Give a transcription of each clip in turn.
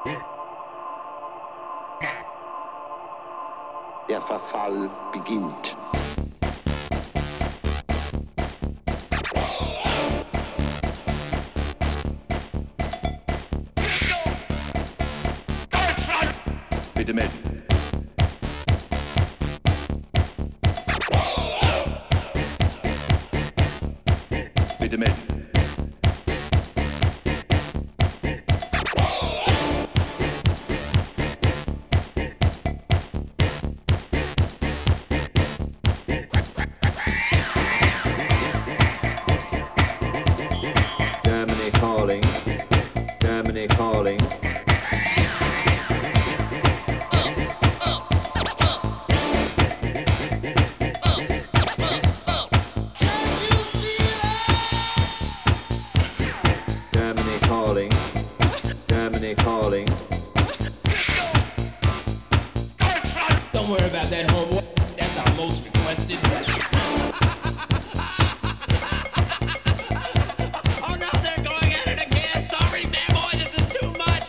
Der Verfall beginnt. Bitte melden. Bitte melden. Germany calling. Germany calling. Germany calling. Germany calling. Don't worry about that, homeboy. That's our most requested. Oh no, they're going at it again. Sorry, man, boy, this is too much.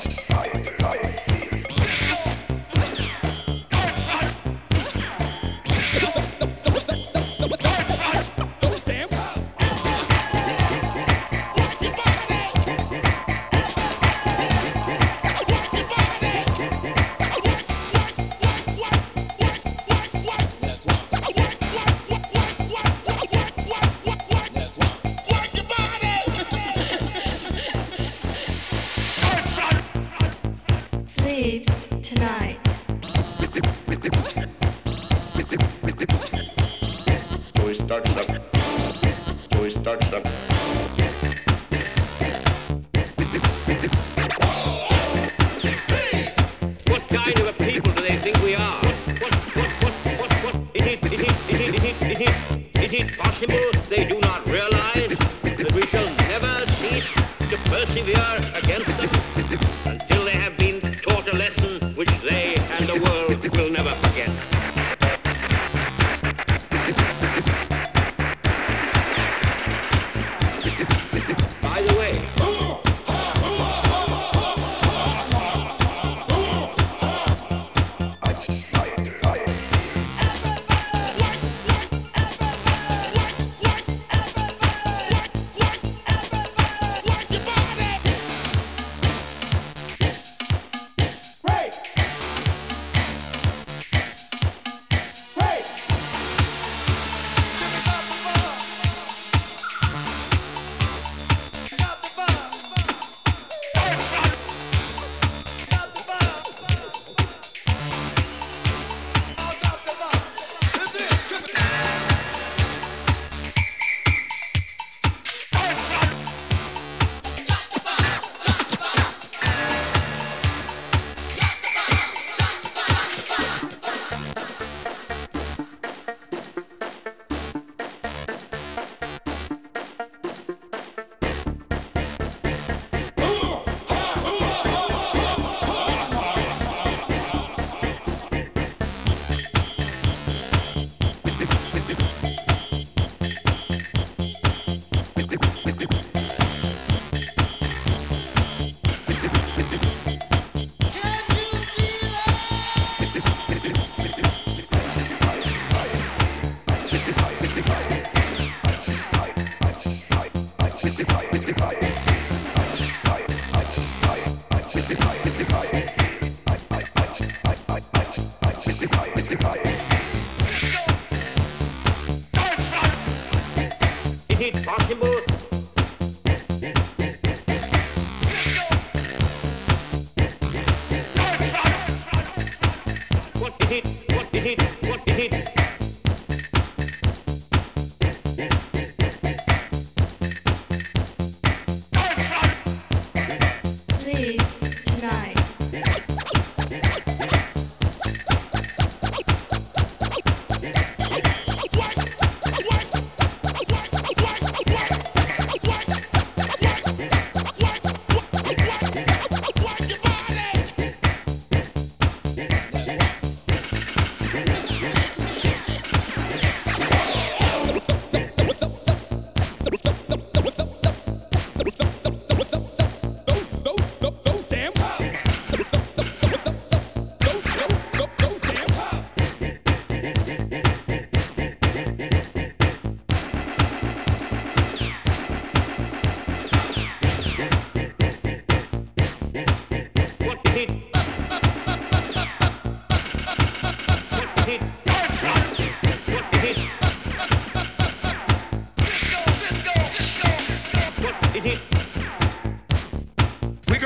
Sleeps tonight. So ist Deutschland. So ist Deutschland. What kind of a people do they think we are? Is it possible they do not realize that we shall never cease to persevere against them until they have been taught a lesson which they and the world will never forget? By the way,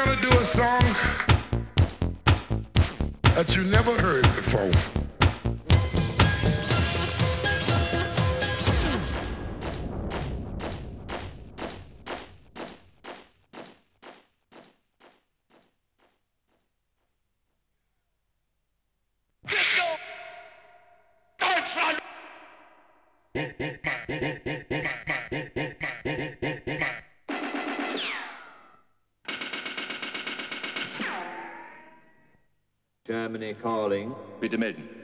gonna do a song that you never heard before. Germany calling. Bitte melden.